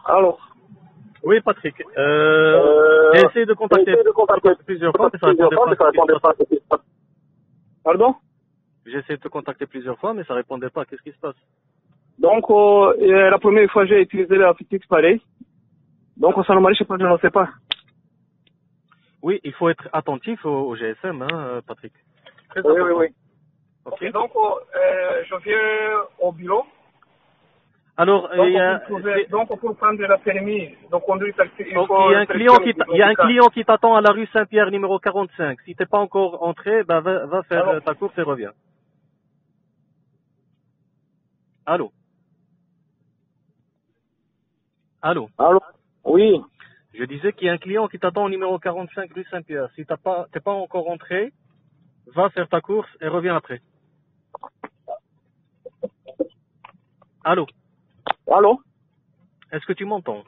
Alors, Oui, Patrick. J'ai essayé de contacter plusieurs fois, mais ça répondait pas. Qu'est-ce qui se passe? pardon? J'ai essayé de te contacter plusieurs fois, mais ça répondait pas. Qu'est-ce qui se passe? Donc, la première fois, j'ai utilisé la fixe pareil. Donc, ça ne marche pas, je ne sais pas. Oui, il faut être attentif au GSM, hein, Patrick. Très Oui, important. oui, oui. Ok. Ok, donc, je viens au bureau. Alors, Donc, il y a, pour prendre la permis de conduire taxi, il donc, faut il y a un client qui t'attend à la rue Saint-Pierre numéro 45. Si t'es pas encore entré, ben va faire Alors, ta course et reviens. Allô? Allô? allô? Oui. Je disais qu'il y a un client qui t'attend au numéro 45 rue Saint-Pierre. Si t'es pas encore entré, va faire ta course et reviens après. Allô? Allô? Est-ce que tu m'entends?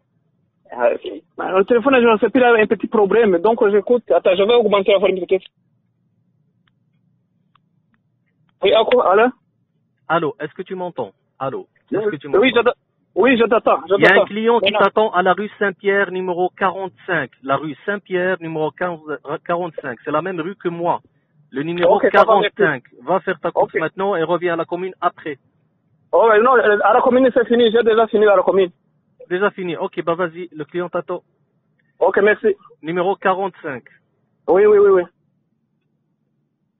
Le téléphone, je ne sais plus, il a un petit problème. Donc, j'écoute. Attends, je vais augmenter la volume peut-être. Oui, allô? Allô? Est-ce que tu m'entends? Allô? Est-ce que tu m'entends? Oui, je t'attends. Il y a un client qui t'attend à la rue Saint-Pierre numéro 45. La rue Saint-Pierre numéro 45. C'est la même rue que moi. Le numéro 45. Va faire ta course maintenant et reviens à la commune après. Oh, non, à la commune, c'est fini. J'ai déjà fini à la commune. Déjà fini. Ok, bah vas-y. Le client t'attend. Ok, merci. Numéro 45. Oui, oui, oui, oui.